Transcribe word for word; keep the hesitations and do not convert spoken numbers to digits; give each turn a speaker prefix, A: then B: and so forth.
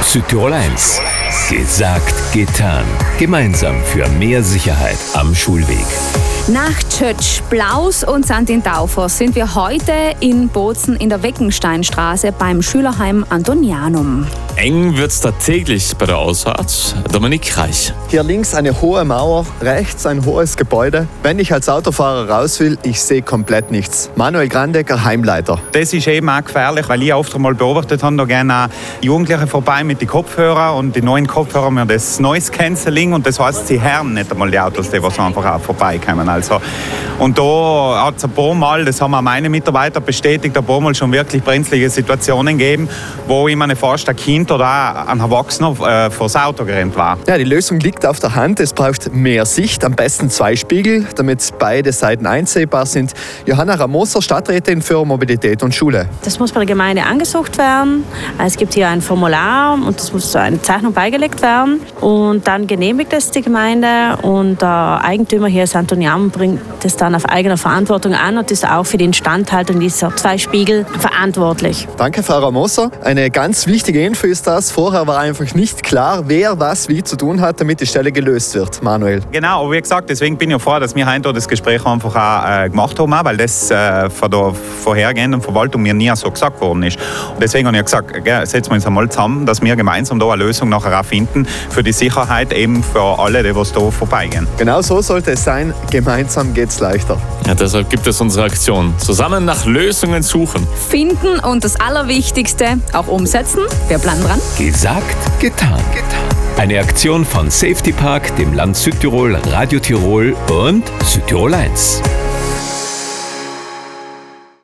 A: Südtirol eins. Gesagt, getan. Gemeinsam für mehr Sicherheit am Schulweg.
B: Nach Tschötsch, Blaus und Sankt Taufers sind wir heute in Bozen in der Weckensteinstraße beim Schülerheim Antonianum.
C: Eng wird's da täglich bei der Ausfahrt. Dominik Reich.
D: Hier links eine hohe Mauer, rechts ein hohes Gebäude. Wenn ich als Autofahrer raus will, ich sehe komplett nichts. Manuel Grandecker, Heimleiter.
E: Das ist eben auch gefährlich, weil ich oft einmal beobachtet habe, da gehen auch Jugendliche vorbei mit den Kopfhörern und die neuen Kopfhörer haben das Noise Cancelling und das heißt, sie hören nicht einmal die Autos, die was einfach auch vorbeikommen. Also, und da hat es ein paar Mal, das haben auch meine Mitarbeiter bestätigt, ein paar Mal schon wirklich brenzlige Situationen gegeben, wo ich meine fast ein Kind oder auch ein Erwachsener äh, vor das Auto gerannt war.
D: Ja, die Lösung liegt auf der Hand. Es braucht mehr Sicht, am besten zwei Spiegel, damit beide Seiten einsehbar sind. Johanna Ramoser, Stadträtin für Mobilität und Schule.
F: Das muss bei der Gemeinde angesucht werden. Es gibt hier ein Formular und das muss so eine Zeichnung beigelegt werden. Und dann genehmigt es die Gemeinde und der Eigentümer hier, das Antonianum, bringt das dann auf eigene Verantwortung an und ist auch für die Instandhaltung dieser zwei Spiegel verantwortlich.
D: Danke, Frau Ramoser. Eine ganz wichtige Info ist das. Vorher war einfach nicht klar, wer was wie zu tun hat, damit die Stelle gelöst wird. Manuel.
E: Genau, aber wie gesagt, deswegen bin ich froh, dass wir heute das Gespräch einfach auch äh, gemacht haben, weil das äh, von der vorhergehenden Verwaltung mir nie so gesagt worden ist. Und deswegen habe ich gesagt, okay, setzen wir uns einmal zusammen, dass wir gemeinsam da eine Lösung nachher auch finden für die Sicherheit eben für alle, die was da vorbeigehen.
D: Genau so sollte es sein. Gemeinsam geht's leichter.
C: Ja, deshalb gibt es unsere Aktion. Zusammen nach Lösungen suchen.
B: Finden und das Allerwichtigste auch umsetzen. Wir bleiben dran.
A: Gesagt, getan. Eine Aktion von Safety Park, dem Land Südtirol, Radio Tirol und Südtirol eins.